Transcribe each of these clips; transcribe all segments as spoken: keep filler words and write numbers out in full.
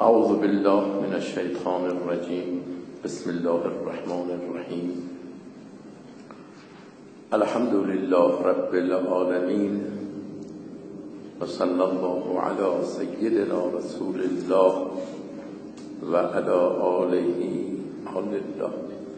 اعوذ بالله من الشیطان الرجیم. بسم الله الرحمن الرحیم. الحمد لله رب العالمین و صلی الله علی سیدنا رسول الله و علی آله آل الله.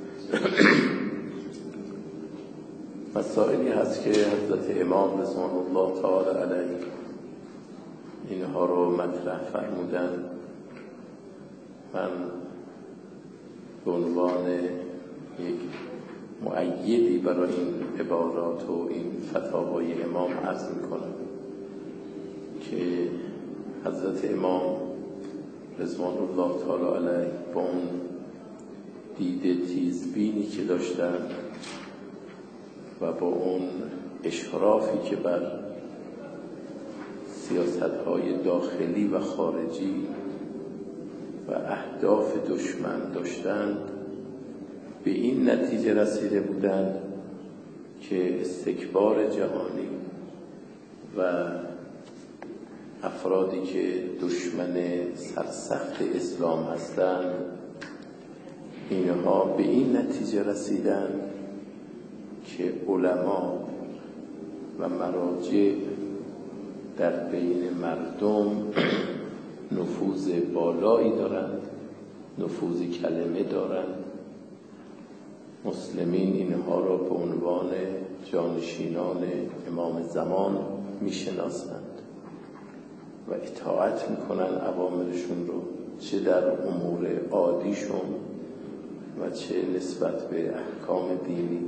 مسائلی هست که حضرت امام رضوان الله تعالی علیه اینها رو مطرح فرمودن. من به عنوان یک مؤیدی برای این عبارات و این فتاوای امام عرض میکنم که حضرت امام رضوان الله تعالی علیه با اون دید تیزبینی که داشتن و با اون اشرافی که بر سیاست‌های داخلی و خارجی و اهداف دشمن داشتند، به این نتیجه رسیده بودند که استکبار جهانی و افرادی که دشمن سرسخت اسلام هستند، اینها به این نتیجه رسیدند که علما و مراجع در بین مردم نفوذ بالایی دارند، نفوذ کلمه دارند. مسلمین اینها را به عنوان جانشینان امام زمان میشناسند و اطاعت میکنن اوامرشون رو، چه در امور عادیشون و چه نسبت به احکام دینی.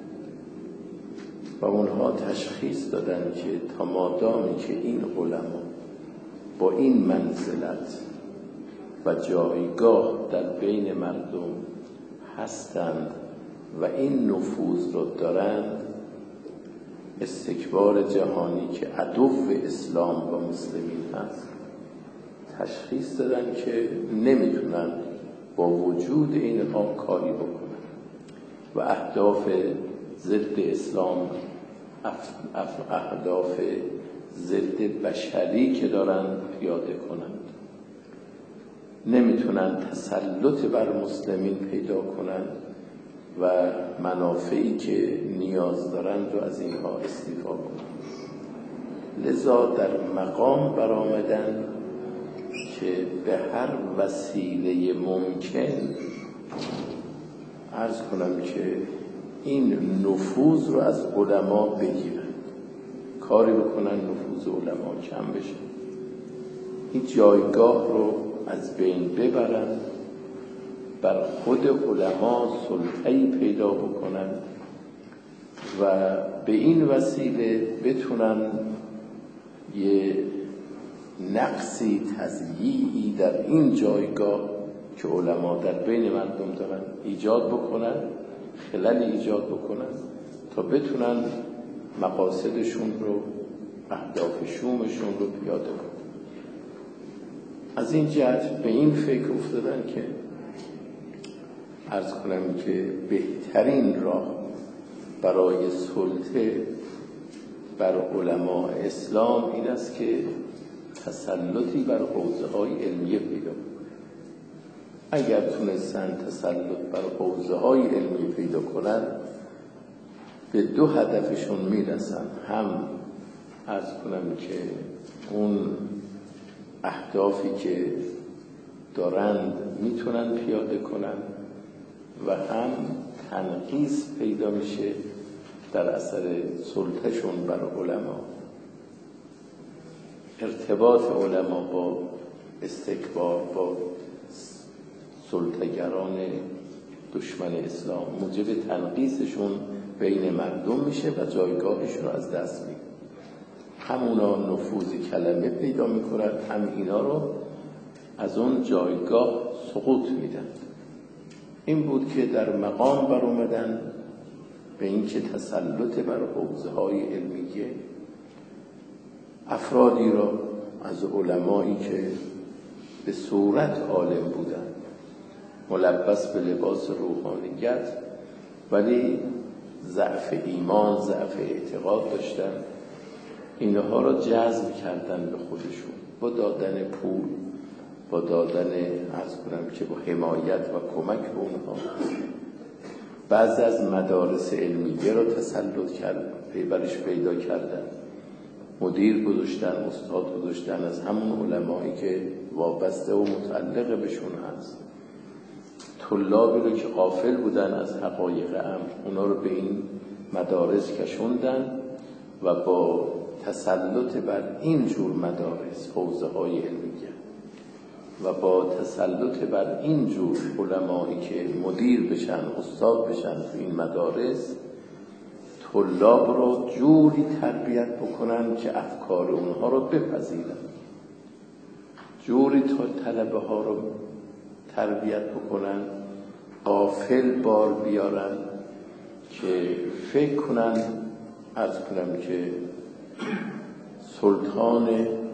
و اونها تشخیص دادن که تا مادامی که این علما با این منزلت و جایگاه در بین مردم هستند و این نفوذ رو دارند، استکبار جهانی که عدو اسلام و مسلمین هست تشخیص دادن که نمیتونن با وجود اینها کاری بکنن و اهداف ضد اسلام، اهداف ضد بشری که دارن پیاده کنند. نمیتونن تسلط بر مسلمین پیدا کنند و منافعی که نیاز دارند رو از اینها استیفا کنند. لذا در مقام برآمدن که به هر وسیله ممکن عرض کنم که این نفوذ رو از علما بگیرن، کاری بکنن نفوذ علما کم بشه، این جایگاه رو از بین ببرن، بر خود علما سلطه‌ای پیدا بکنن و به این وسیله بتونن یه نقصی تضییعی در این جایگاه که علما در بین مردم دارن ایجاد بکنن، خلل ایجاد بکنن تا بتونن مقاصدشون رو، اهداف شومشون رو پیاده کنن. از این جهت به این فکر افتادن که عرض کنم که بهترین راه برای سلطه بر علماء اسلام این است که تسلطی بر حوزه‌های علمیه پیدا کنن. اگر تونستن تسلط بر حوزه‌های علمی پیدا کنن، به دو هدفشون میرسن. هم عرض کنم که اون اهدافی که دارند میتونن پیاده کنن و هم تنقیص پیدا میشه در اثر سلطه‌شون بر علما. ارتباط علما با استکبار، با سلطه‌گران دشمن اسلام موجب تنقیصشون بین مردم میشه و جایگاهشون رو از دست میده. همونا نفوذ کلمه پیدا میکنن، هم اینا رو از اون جایگاه سقوط میدن. این بود که در مقام بر اومدن به این که تسلط بر حوزه‌های علمیه افرادی را از علمایی که به صورت عالم بودن، ملبس به لباس روحانیت، ولی ضعف ایمان، ضعف اعتقاد داشتن، اینها را جذب کردن به خودشون با دادن پول با دادن عرض کنم که با حمایت و کمک به اونها بعضی از مدارس علمیه را تسلط کرد، پیبرش پیدا کردن، مدیر گذاشتن، استاد گذاشتن از همون علمایی که وابسته و متعلق بهشون هست. طلابی رو که غافل بودن از حقایق امر اونا رو به این مدارس کشوندن و با تسلط بر این جور مدارس، حوزه های علمیه و با تسلط بر این جور علمایی که مدیر بشن، استاد بشن تو این مدارس، طلاب رو جوری تربیت بکنن که افکار اونها رو بپذیرن، جوری تا طلبه ها رو تربیت بکنن غافل بار بیارن که فکر کنن عرض کنم که سلطان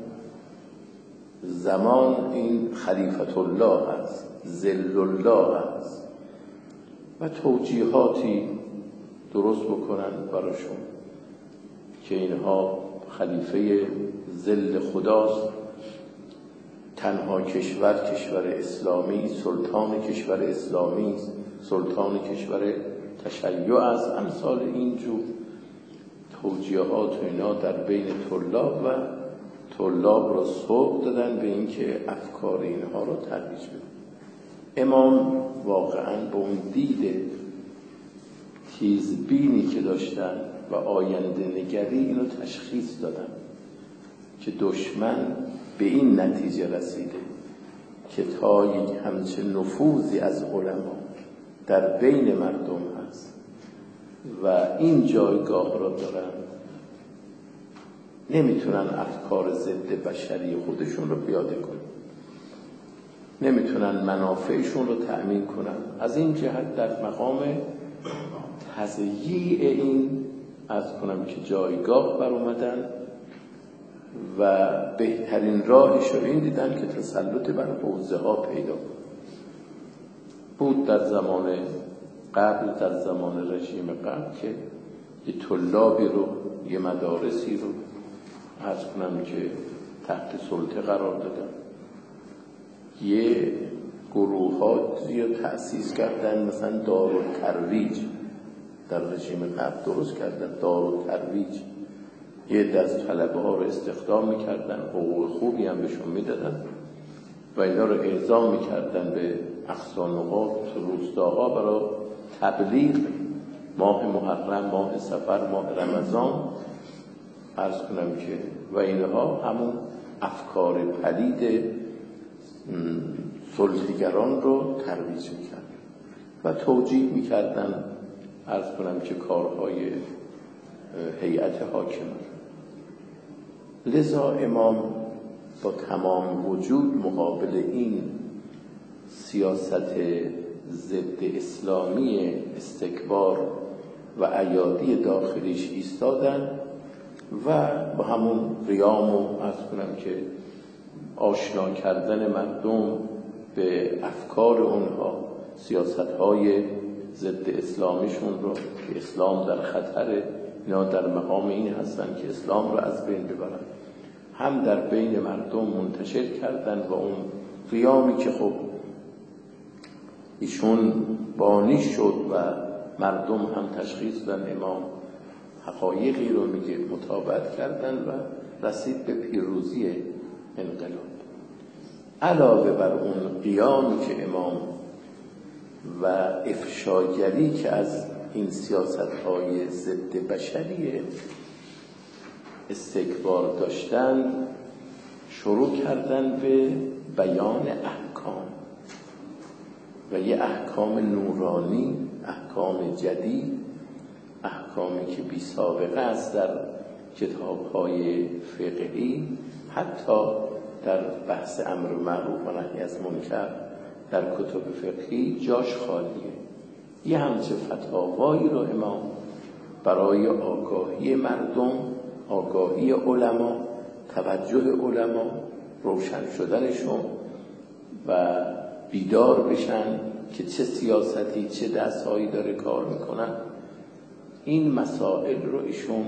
زمان این خلیفت الله هست، ذل الله هست و توجیهاتی درست بکنن براشون که اینها خلیفه ذل خداست، تنها کشور کشور اسلامی، سلطان کشور اسلامی است، سلطان کشور تشیع است. امثال اینجور توجیهات و اینا در بین طلاب و طلاب را سوق دادن به اینکه افکار اینها رو ترویج بدن. امام واقعا به اون دید تیزبینی که داشتن و آینده نگری اینو تشخیص دادن که دشمن به این نتیجه رسیده که تا یک همچه نفوذی از علما در بین مردم هست و این جایگاه را دارن، نمیتونن افکار ضد بشری خودشون رو پیاده کنن، نمیتونن منافعشون رو تأمین کنن. از این جهت در مقام تضییع این از کنم که جایگاه بر اومدن و بهترین راهش رو این دیدن که تسلط بر حوزه ها پیدا بود. در زمان قبل، در زمان رژیم قبل که یه طلابی رو، یه مدارسی رو عرض کنم که تحت سلطه قرار دادن، یه گروهاتی رو تأسیس کردن، مثلا دارالترویج در رژیم قبل درست کردن، دارالترویج، یه دست طلبه ها رو استخدام میکردن، حقوق خوبی هم بهشون میدادن و اینا رو اعزام میکردن به اقصا نقاط روستاها برای تبلیغ ماه محرم، ماه صفر، ماه رمضان عرض کنم که و اینها همون افکار پلید سلطه‌گران رو ترویج میکردن و توجیه میکردن عرض کنم که کارهای هیئت حاکمه. لذا امام با تمام وجود مقابل این سیاست ضد اسلامی استکبار و عیادی داخلیش ایستادن و با همون قیام و عرض کنم که آشنا کردن مردم به افکار اونها، سیاست‌های ضد اسلامیشون رو که اسلام در خطره، اینا در مقام این هستن که اسلام رو از بین ببرن، هم در بین مردم منتشر کردن و اون قیامی که خب ایشون بانی شد و مردم هم تشخیص دادن امام حقایقی رو میگه، مطابقت کردن و رسید به پیروزی انقلاب. علاوه بر اون قیامی که امام و افشاگری که از این سیاست‌های ضد بشری استکبار داشتن، شروع کردن به بیان احکام و یه احکام نورانی، احکام جدید، احکامی که بی سابقه است در کتاب‌های فقهی، حتی در بحث امر معروف و نهی از منکر در کتب فقهی جاش خالیه. یه همچه فتاوایی رو امام برای آگاهی مردم، آگاهی علما، توجه علما، روشن شدنشون و بیدار بشن که چه سیاستی، چه دستهایی داره کار میکنن، این مسائل رو ایشون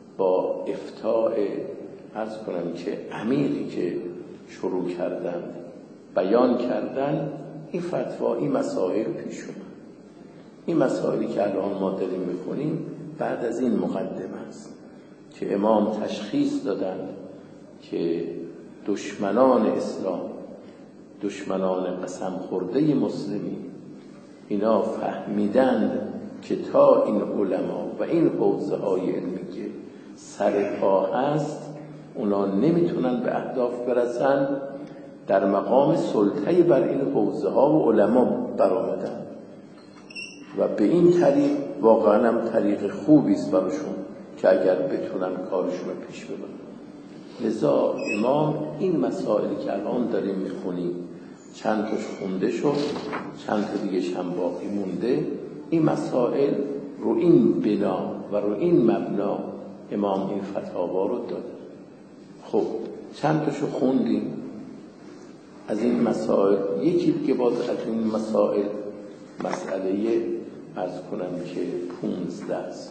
با افتاء عرض کنم که عمیقی که شروع کردن بیان کردن این فتوا، این مسائل پیش اومد. این مسائلی که الان ما داریم می‌خونیم بعد از این مقدمه است که امام تشخیص دادن که دشمنان اسلام، دشمنان قسم خورده مسلمین، اینا فهمیدند که تا این علما و این حوزه های علمی که سر پا هست اونا نمیتونن به اهداف برسن، در مقام سلطه بر این حوزه ها و علما برآمدن و به این طریق واقعا هم طریق خوبی است براشون که اگر بتونن کارشون رو پیش ببرن. لذا امام این مسائلی که الان داریم میخونیم، چند تاش خونده شد، چند تا دیگه هم باقی مونده، این مسائل رو این بنا و رو این مبنا امام این فتاوا رو داده. خب چند تاشو خوندیم از این مسائل. یکی دیگه باز از این مسائل مسئله عرض کنم که پونزده است.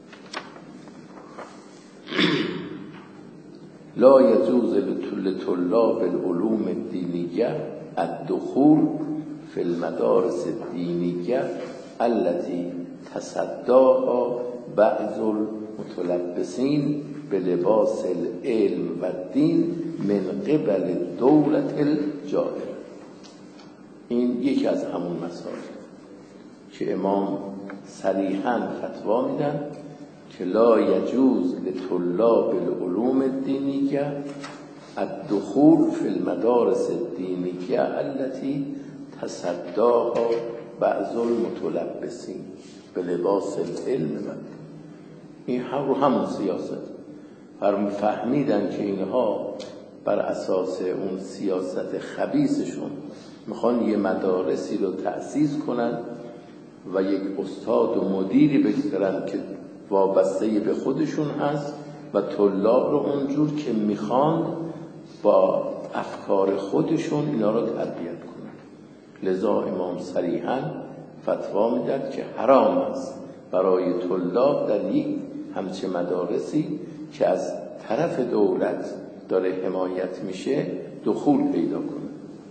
لا یجوز لطلاب العلوم الدینیه الدخول فی المدارس الدینیه التي تصداها بعض المتلبسین بلباس العلم و الدین من قبل دولت الجائر. این یکی از همون مسائل که امام صریحاً فتوا میدن که لا یجوز لطلاب العلوم الدینیه الدخول فی المدارس الدینیه التي تصداها بعض المتلبسین بلباس العلم و این هم رو همون سیاست فهمیدن که اینها بر اساس اون سیاست خبیثشون میخوان یه مدارسی رو تأسیس کنن و یک استاد و مدیری بگذارن که وابسته به خودشون هست و طلاب رو اونجور که میخوان با افکار خودشون اینا رو تربیت کنن. لذا امام صریحاً فتوا میداد که حرام است برای طلاب در یک همچه مدارسی که از طرف دولت داره حمایت میشه دخول پیدا کنه.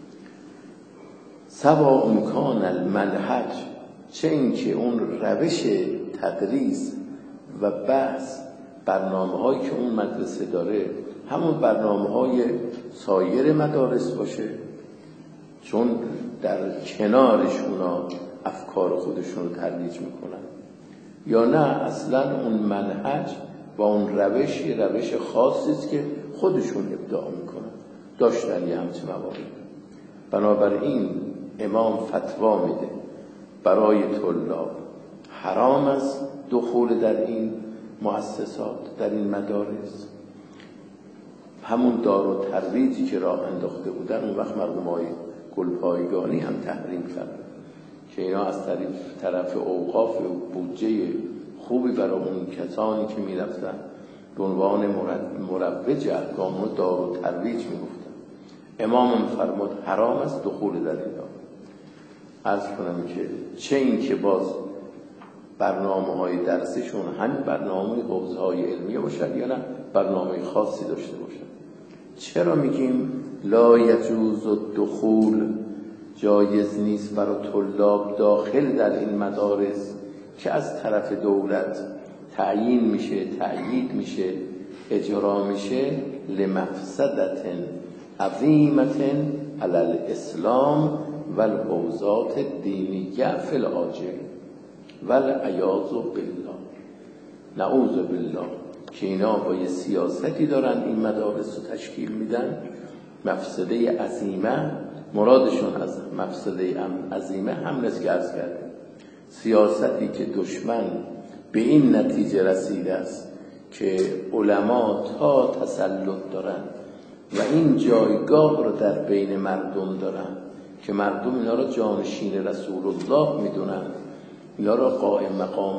سوا امکان المنهج، چه این که اون روش تدریس و بحث، برنامه هایی که اون مدرسه داره همون برنامه های سایر مدارس باشه، چون در کنارش اونا افکار خودشون رو ترویج میکنن، یا نه اصلا اون منهج و اون روش روش خاصی است که خودشون ابداع میکنن، داشتن یه همچه مواردی. بنابراین امام فتوا میده برای طلاب حرام است دخول در این مؤسسات، در این مدارس. همون دار و ترویجی که راه انداخته بودن اون وقت مرحومای گلپایگانی هم تحریم کردن که اینا از طریق طرف اوقاف و بودجه خوبی برای اون کسانی که میرفتن به عنوان مروج احکام رو دار و ترویج میگفتن. امام فرمود حرام است دخول در اینا. عرض کنم که چه این که باز برنامه های درسشون همین برنامه حوزه های علمیه باشد یا نه برنامه خاصی داشته باشد. چرا میگیم لا یجوز الدخول، جایز نیست برای طلاب داخل در این مدارس که از طرف دولت تعیین میشه، تأیید میشه، اجرا میشه، لمفسدت عظیمت علی الاسلام و الحوزات الدینیه فی العاجل والعیاذ بالله، نعوذ بالله، که اینا با یه سیاستی دارن این مدارس رو تشکیل میدن. مفسده عظیمه، مرادشون از مفسده عظیمه هم نست که عرض کرده، سیاستی که دشمن به این نتیجه رسیده است که علما تا تسلط دارن و این جایگاه رو در بین مردم دارن که مردم اینا رو جانشین رسول الله میدونن، اینا رو قائم مقام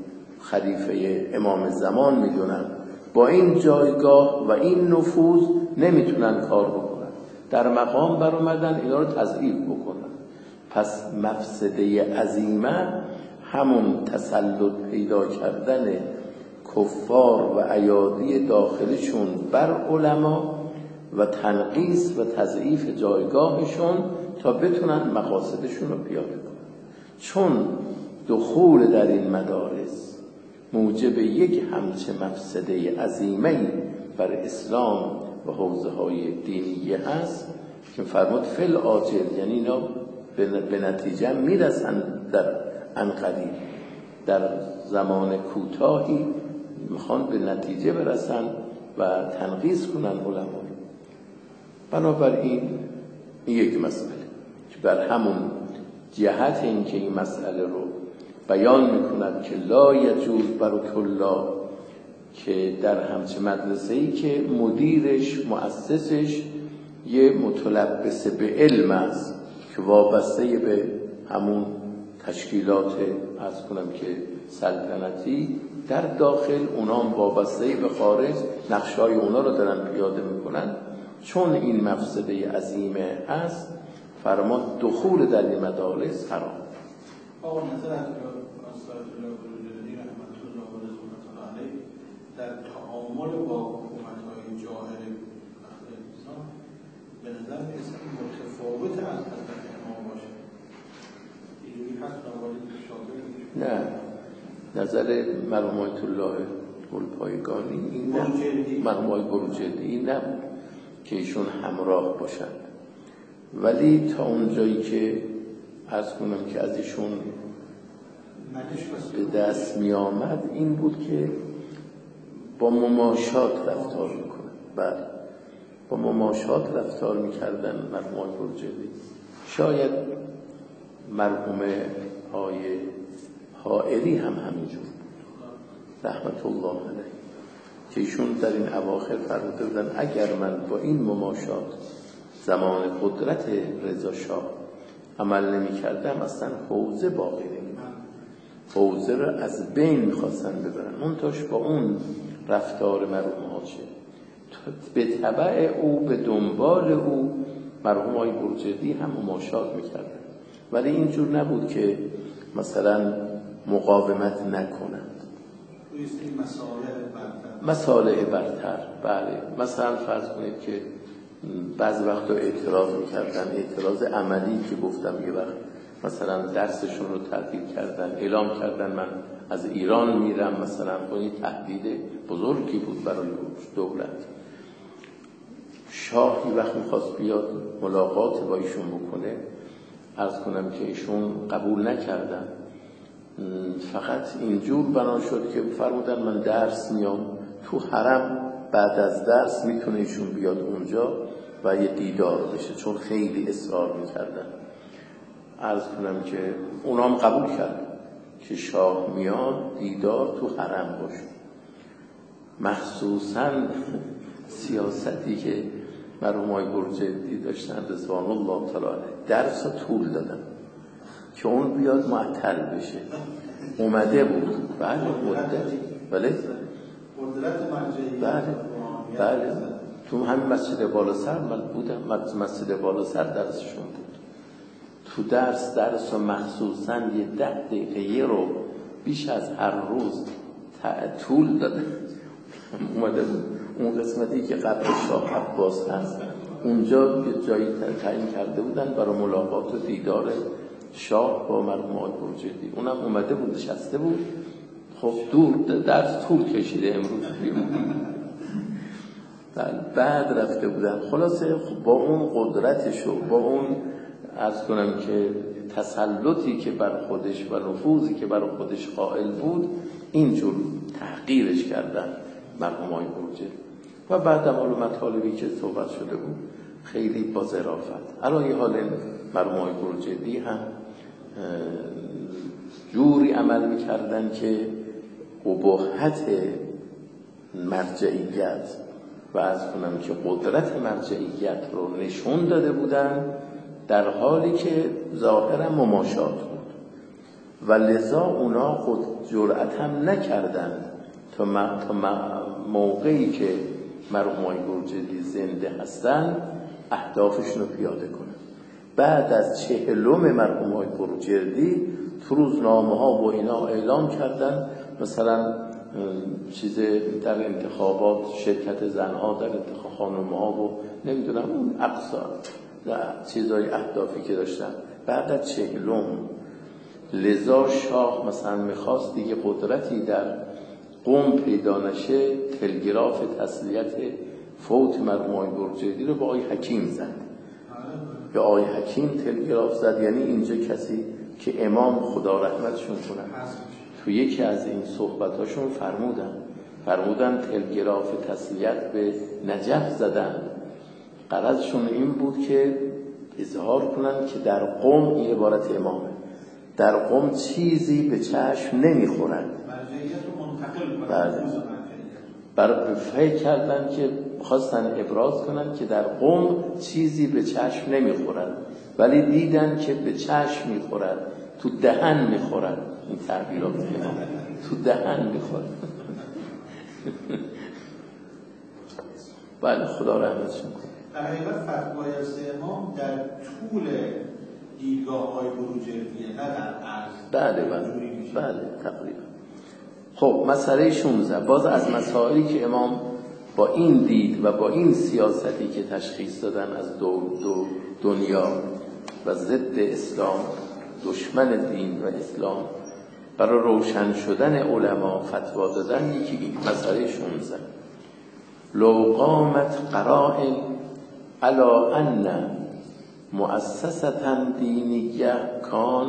خلیفه امام زمان میدونن. با این جایگاه و این نفوذ نمیتونن کار بکنن، در مقام بر اومدن اینا رو تضعیف بکنن. پس مفسده عظیمه همون تسلط پیدا کردن کفار و ایادی داخلشون بر علما و تنقیص و تضعیف جایگاهشون تا بتونن مقاصدشون رو پیاده کنن. چون دخول در این مدارس موجب یک همچه مفسده عظیمه بر اسلام و حوزه های دینیه هست که فرمود فل عاجل، یعنی اینا به نتیجه میرسن در انقریب، در زمان کوتاهی میخوان به نتیجه برسن و تنقیص کنن علما. بنابراین این یک مسئله که بر همون جهت این که این مسئله رو بیان میکند که لا یجوز برو کلا، که در همچه مدرسه‌ای که مدیرش مؤسسش یه متلبس به علم است که وابسته به همون تشکیلات عرض کنم که سلطنتی در داخل، اونام وابسته به خارج نقشای اونا رو دارن پیاده میکنن، چون این مفسده عظیمه هست فرمان دخول در این مدارس حرام. آقا نظر از آثارت الله بروجردی رحمت الله و رضوانت الله علیه در تعامل با حکومت‌های جاهل اهل اسلام به نظر می‌رسد متفاوت از حضرت امام باشه. اینجوری هست نواری شاگرد؟ نه، نظر مرحوم آیت الله گلپایگانی این نه، مرحوم آیت بروجردی این نبود که ایشون همراه باشند، ولی تا اونجایی که عرض کنم که از ایشون به دست می آمد این بود که با مماشات رفتار میکنه. بله، با مماشات رفتار میکردن مرحوم بروجردی. شاید مرحوم آیه حائری هم همینجور بود رحمت الله علیه، که ایشون در این اواخر فرموده بودن اگر من با این مماشات زمان قدرت رضا شاه عمل نمی کردم اصلا حوزه باقی نمی ماند، حوزه رو از بین میخواستن ببرن. منتاش با اون رفتار مرحوم حاجی به تبع او به دنبال او مرحوم آقای بروجردی هم مماشات میکردن، ولی اینجور نبود که مثلا مقاومت نکنند. مسائل برتر، بله، مثلا فرض کنید که بعضی وقتا اعتراض میکردن، اعتراض عملی که گفتم یه وقت مثلا درسشون رو تعطیل کردن، اعلام کردن من از ایران میرم، مثلا با این تهدید بزرگی بود برای دولت. شاه یه وقت میخواست بیاد ملاقات با ایشون بکنه، عرض کنم که ایشون قبول نکردن، فقط اینجور بنا شد که فرمودن من درس میام تو حرم، بعد از درس میتونه ایشون بیاد اونجا و یه دیدار بشه، چون خیلی اصرار میکردن. عرض کنم که اونام قبول کرد که شاه میاد دیدار تو حرم باشه. مخصوصا سیاستی که مرحوم آقای بروجردی داشتن رضوان الله تعالی علیه، درس رو طول دادن که اون بیاد معطل بشه. اومده بود بله مدتی، بله قدرت مرجعی، بله بله تو همین مسجد بالا سر من بودم، مسجد بالا سر درسشون بود. تو درس درس و مخصوصا یه ده دقیقه یه رو بیش از هر روز طول داده. اومده بود اون قسمتی که قبل شاه عباس هست اونجا یه جایی تعیین کرده بودن برای ملاقات و دیدار شاه با مرحوم آقای بروجردی، اونم اومده بود نشسته بود. خب دور درس طول کشیده امروز بعد رفته بودن. خلاصه با اون قدرتش و با اون عرض کنم که تسلطی که بر خودش و نفوذی که بر خودش قائل بود اینجور تحقیرش کردن مرحوم آقای بروجردی. و بعد هم مطالبی که صحبت شده بود خیلی با ظرافت. علی حال مرحوم آقای بروجردی هم جوری عمل میکردن که اباحت مرجعیت و از کنم که قدرت مرجعیت رو نشون داده بودن، در حالی که ظاهرا مماشات بود و لذا اونا خود جرأت هم نکردن تا موقعی که مرحوم آقای بروجردی زنده هستن اهدافشون رو پیاده کنن. بعد از چهلم مرحوم آقای بروجردی تو روزنامه ها و اینا اعلام کردن مثلا چیز در انتخابات شرکت زنها در انتخاب خانم‌ها و نمیدونم اون اقصا چیزای اهدافی که داشتن. بعد از چهلم لذا شاه مثلا میخواست دیگه قدرتی در قم پیدا نشه، تلگراف تسلیت فوت مرحوم آقای برجردی رو با آقای حکیم زد. به آقای حکیم تلگراف زد، یعنی اینجا کسی که امام خدا رحمتشون کنن تو یکی از این صحبتاشون فرمودن فرمودن تلگراف تسلیت به نجف زدن. غرضشون این بود که اظهار کنن که در قم، این عبارت امامه، در قم چیزی به چشم نمیخورن. بله. بر فکر کردن که خواستن ابراز کنن که در قم چیزی به چشم نمیخورن، ولی دیدن که به چشم میخورن، تو دهن میخورن. این تعبیرات امام تو دهن میخورن. بله خدا رحمتشون کنه. در حقیقت فتوای از امام در طول دیدگاه های بروجردیه، نه در عرض. بله بله بله تقریبا. خب مسئله شانزده، باز از مسائلی که امام با این دید و با این سیاستی که تشخیص دادن از دو دو دنیا و ضد اسلام، دشمن دین و اسلام، برای روشن شدن علما فتوا دادن، یکی این مسئله شانزده، لو قامت قرائن علی ان مؤسسة دینیه کان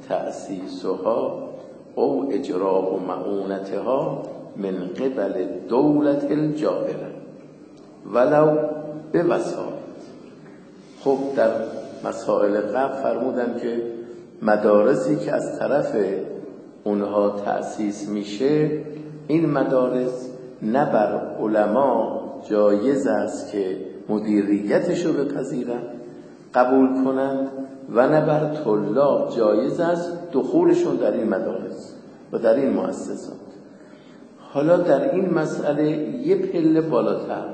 تأسیسها او اجراء معونتها من قبل دولت الجائره ولو به وسائط. خب در مسائل قبل فرمودن که مدارسی که از طرف اونها تأسیس میشه، این مدارس نه بر علما جایز است که مدیریتشو بپذیرن قبول کنند و نه بر طلاب جایز است دخولشون در این مدارس و در این مؤسسات. حالا در این مسئله یه پله بالاتر،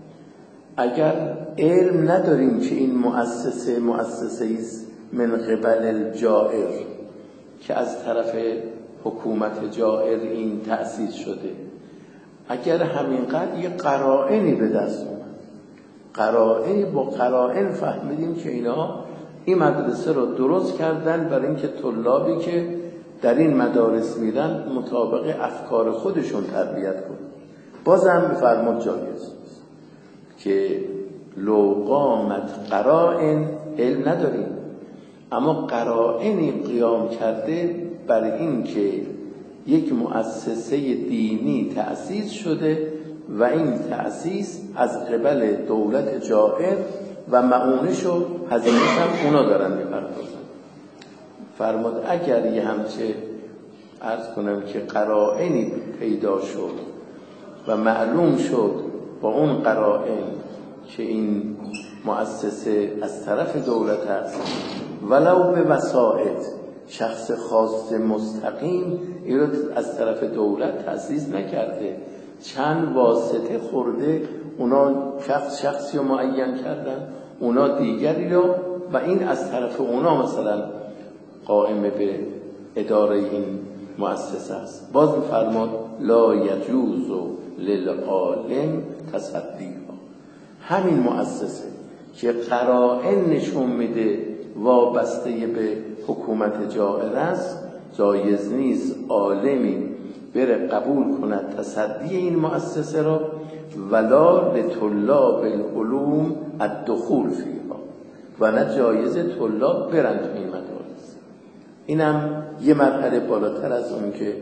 اگر علم نداریم که این مؤسسه مؤسسه است من قبل الجائر که از طرف حکومت جائر این تأسیس شده، اگر همینقدر یه قرائنی به دست اومد، قرائن با قرائن فهمیدیم که اینا این مدرسه رو درست کردن برای اینکه طلابی که در این مدارس میرن مطابق افکار خودشون تربیت کنن، بازم بفرمود جایز که لو قامت قرائن، علم نداریم اما قرائنی قیام کرده برای این که یک مؤسسه دینی تأسیس شده و این تأسیس از قبل دولت جائر و معونش و هزینه‌اش هم اونا دارن میپردازن. فرمود اگر یه همچه عرض کنم که قرائنی پیدا شد و معلوم شد با اون قرائن که این مؤسسه از طرف دولت است ولو به وسائط، شخص خاص مستقیم این رو از طرف دولت تأسیس نکرده، چند واسطه خورده، اونا شخص شخصی رو معین کردن، اونا دیگری رو، و این از طرف اونا مثلا قائم به اداره این مؤسسه است. باز می‌فرماد لا یجوز للعالم تصدیها. همین مؤسسه که قرائن نشون میده وابسته به حکومت جائر است، جایز نیست عالمی بره قبول کند تصدی این مؤسسه را، ولا لطلاب العلوم الدخول فیها، و نه جایز طلاب برن تو این مدارس. اینم یه مرحله بالاتر از اون که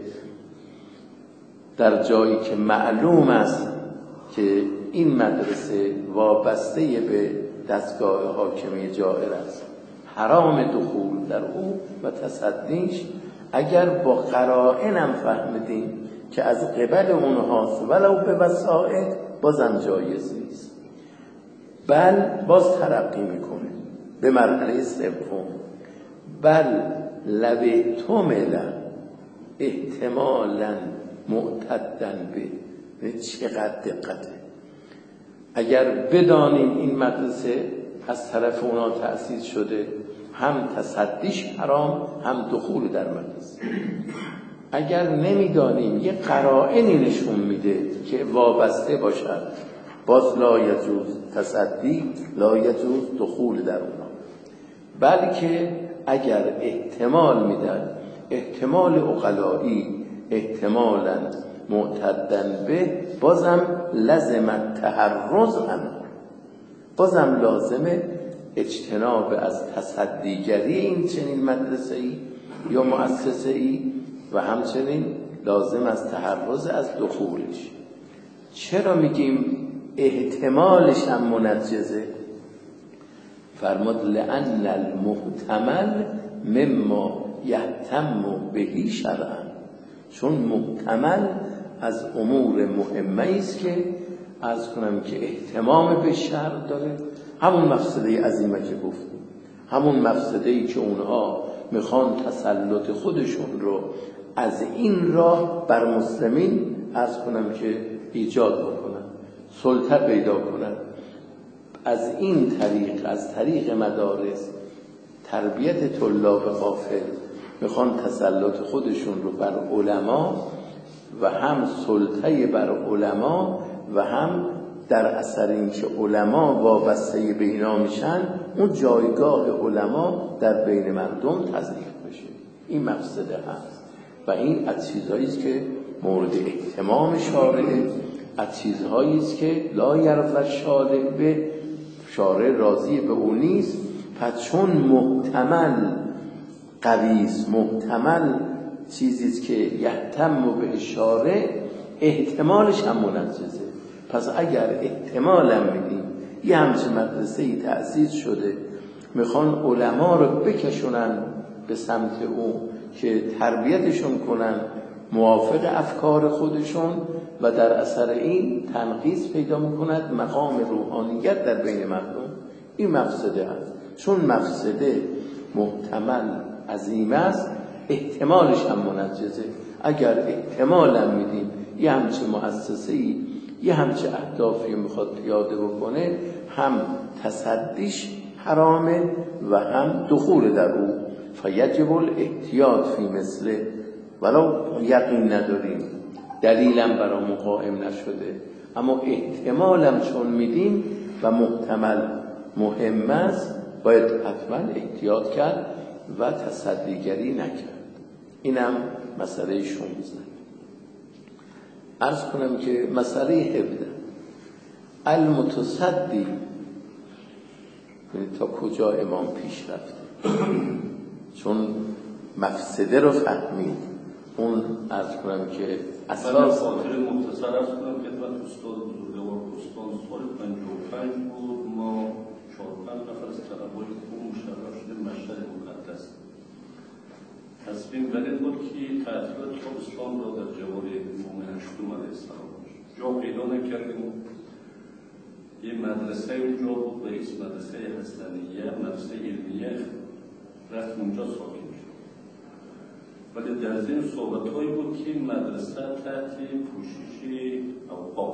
در جایی که معلوم است که این مدرسه وابسته به دستگاه حاکمی جائر است، حرام دخول در او و تصدیش. اگر با قرائنم فهمیدیم که از قبل اونهاست ولو به وسائط، بازم جایز نیست. بل باز ترقی میکنه به مرحله سوم، بل لو تمل احتمالا معتدن به. چقدر دقته. اگر بدانیم این مدرسه از طرف اونا تأسیس شده، هم تصدیش حرام هم دخول در مدرسه. اگر نمیدانیم یه قرائنی نشون میده که وابسته باشد، باز لا یجوز تصدی، لا یجوز دخول در اونا. بلکه اگر احتمال میدن، احتمال عقلایی، احتمالاً معتدن به، بازم لازم التحرز عنه، بازم لازمه اجتناب از تصدیگری این چنین مدرسه‌ای یا مؤسسه‌ای و همچنین لازم از تحرز از دخولش. چرا میگیم احتمالش هم منجزه؟ فرمود لأن المحتمل مما یهتم بهی شرعا، چون محتمل از امور مهمه است که عرض کنم که احتمام به شرع داره. همون مفسده عظیمه که گفتیم، همون مفسده‌ای که اونها میخوان تسلط خودشون رو از این راه بر مسلمین عرض کنم که ایجاد بکنن، سلطه پیدا کنن، از این طریق، از طریق مدارس تربیت طلاب غافل میخوان تسلط خودشون رو بر علما و هم سلطه بر علما و هم در اثر اینکه علما وابسته به اینا میشن، اون جایگاه علما در بین مردم تضعیف بشه. این مفسده هست و این از چیزهایی است که مورد اهتمام شارعه، از چیزهایی است که لا یرضی شارع به، شارع راضی به اون نیست. پس چون محتمل قوی است، محتمل چیزی است که یهتم به شارع، احتمالش هم منجزه. پس اگر احتمال هم میدیم یه همچه مدرسه‌ای تأسیس شده، میخوان علما رو بکشونن به سمت اون که تربیتشون کنن موافق افکار خودشون و در اثر این تنقیص پیدا میکند مقام روحانیت در بین مردم، این مفسده هست. چون مفسده محتمل عظیم است، احتمالش هم منجزه. اگر احتمال هم میدیم یه همچه مؤسسه‌ای یه همچه اهدافی میخواد پیاده بکنه، هم تصدیش حرامه و هم دخول در او. فیجب الاحتیاط فی مثله، ولو یقین نداریم، دلیلم برامون قائم نشده، اما احتمالم چون میدیم و محتمل مهم است، باید حتما احتیاط کرد و تصدیگری نکرد. اینم مسئله شانزده. عرض کنم که مسئله هفده المتصدی، تا کجا امام پیش رفته، چون مفسده رو فهمید. اون عرض کنم که اساس خاطر مختصر عرض کنم خدمت استاد بزرگوار استاد سال پنجاه و پنج بود، ما چهار پنج نفر از طلبای خوب مشرف شده مشهد مقدس تصمیم بر بود که تعطیلات تابستان را در جوار امام هشتم علیه السلام جا پیدا نکردیم. یه مدرسه اونجا بود به اسم مدرسه حسنیه، مدرسه علمیه، رفت اونجا ساکن شد. ولی در ذهن صحبت‌هایی بود که مدرسه تحت پوشش اوقاف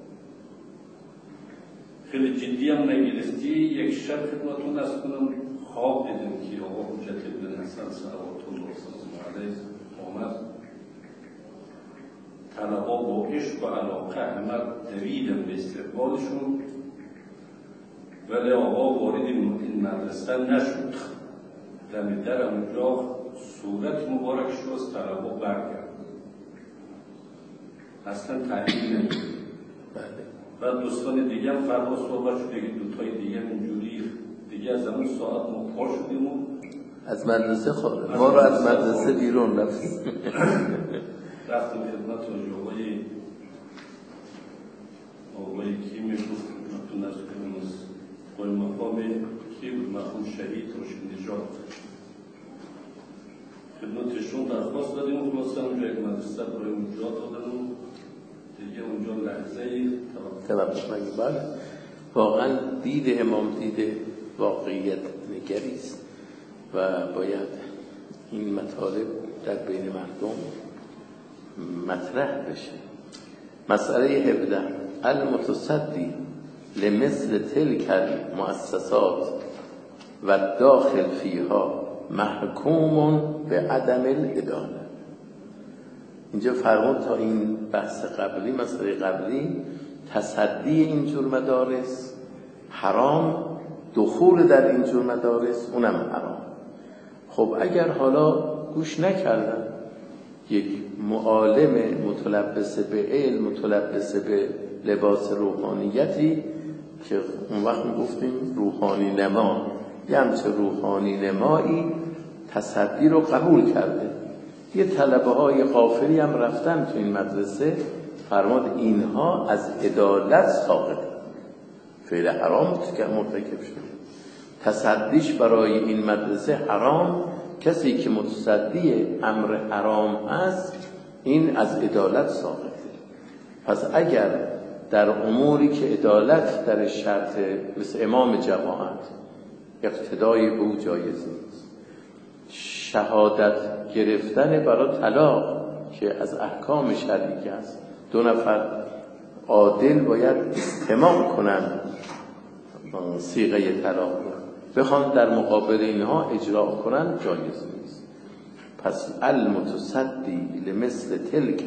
خیلی جدی هم نگرفتی. یک شب خدمتتون از کنم خواب دیدم که آقا حجت ابن حسن صلوات الله علیه آمد، طلبا با عشق و علاقه همه دویدن به استقبالشون، ولی آقا وارد این مدرسه نشد. دم در اونجا صورت مبارک شد از طلبا برگرد، اصلا تحلیل نمید. و دوستان دیگه هم فردا صحبت شد، دیگه دوتای دیگه اینجوری دیگه از همون ساعت ما پا شدیم و از مدرسه خواهد ما رو از مدرسه بیرون رفتیم. رفتم خدمت آقای آقای کی میگفت خدمتتون از کنم از قول مقام کی بود، مرحوم شهید روشن نژاد، خدمتشون درخواست دادیم و خلاصه اونجا یک مدرسه برای اونجا دادن و دیگه اونجا لحظه توقف نگیم. بله واقعا دید امام دید واقعیت نگریست و باید این مطالب در بین مردم مطرح بشه. مسئله هفده المتصدی لمثل تلک المؤسسات و داخل فیها محکوم به عدم الادانه. اینجا فرمود تا این بحث قبلی، مسئله قبلی، تصدی اینجور مدارس حرام، دخول در اینجور مدارس اونم حرام. خب اگر حالا گوش نکردن یک معالم متلبس به علم، متلبس به لباس روحانیتی که اون وقت گفتیم روحانی نما، یه همچه روحانی نمایی تصدی رو قبول کرده، یه طلبه های غافلی هم رفتن تو این مدرسه، فرماد اینها از عدالت ساقط، فعل حرام بود که مرتکب شد، تصدیش برای این مدرسه حرام. کسی که متصدی امر حرام هست این از عدالت ساقطه. پس اگر در اموری که عدالت در شرط، مثل امام جماعت، اقتدای به او جایز نیست، شهادت گرفتن برای طلاق که از احکام شرعی است، دو نفر عادل باید استماع کنند صیغه طلاق رو، بخوان در مقابل اینها اجرا کنند، جایز نیست. پس المتصدی لمثل تلک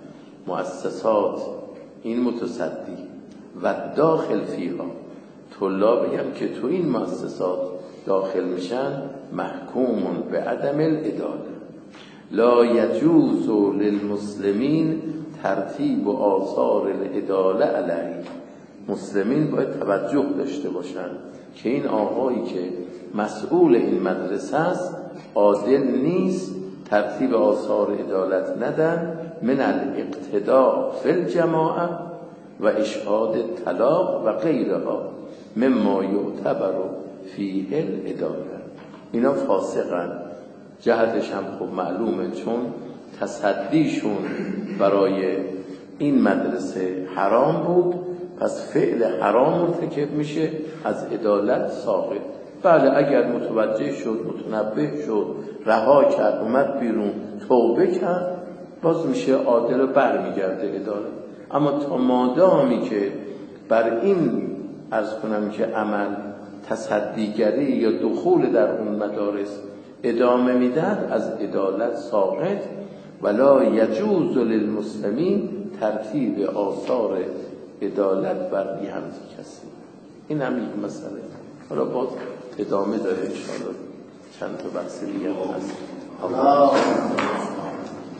مؤسسات، این متصدی و داخل فیها، طلابی هم که تو این مؤسسات داخل میشن، محکوم به عدم العداله. لا یجوز للمسلمین ترتیب و آثار العداله علیه. مسلمین باید توجه داشته باشن که این آقایی که مسئول این مدرسه است عادل نیست، ترتیب آثار عدالت ندن، من الاقتداء فی الجماعه و اشهاد طلاق و غیرها مما یعتبر فیه العداله. اینا فاسقن. جهتش هم خب معلومه، چون تصدیشون برای این مدرسه حرام بود، پس فعل حرام مرتکب میشه، از عدالت ساقط. بله اگر متوجه شد، متنبه شد، رها کرد، اومد بیرون، توبه کرد، باز میشه عادل و برمیگرده عدالت. اما تا مادامی که بر این عرض کنم که عمل تصدیگری یا دخول در اون مدارس ادامه میدن، از عدالت ساقط. ولا یجوز للمسلمین ترتیب آثار عدالت بر بی همزی کسی. این هم یک مسئله. حالا باز ادامه داره انشاءالله، چند تا بحث دیگه هست.